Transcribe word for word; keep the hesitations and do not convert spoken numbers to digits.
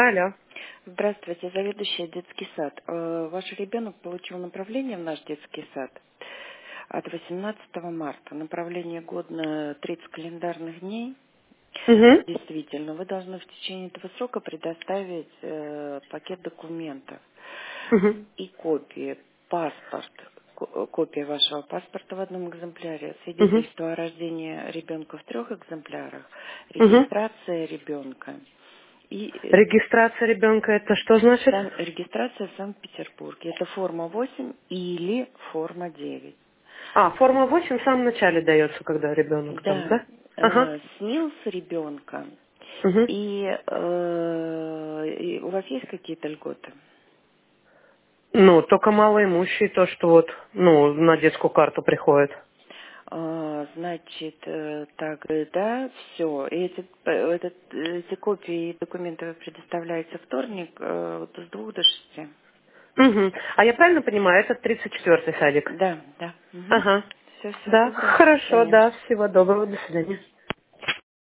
Алло. Здравствуйте, заведующая детский сад. Э, Ваш ребенок получил направление в наш детский сад от восемнадцатого марта. Направление годно тридцать календарных дней. Угу. Действительно, вы должны в течение этого срока предоставить э, пакет документов Угу. и копии, паспорт, ко- копия вашего паспорта в одном экземпляре, Угу. свидетельство о рождении ребенка в трех экземплярах, Угу. регистрация ребенка и э, Регистрация ребенка это что значит? Сан- регистрация в Санкт-Петербурге. Это форма восемь или форма девять. А, форма восемь в самом начале дается, когда ребенок там, Да, да? Ага. э, снилс ребенка. Угу. И, э, и у вас есть какие-то льготы? Ну, только малоимущие, то, что вот, ну, на детскую карту приходит. А, Значит, э, так, э, да, все. Эти, э, этот, э, эти копии и документы вы предоставляете вторник э, вот с двух до шести. Угу. А я правильно понимаю, это тридцать четвёртый садик? Да, да. Угу. Ага. Все, всего Да, доброго, до хорошо, свидания. да, всего доброго, до свидания.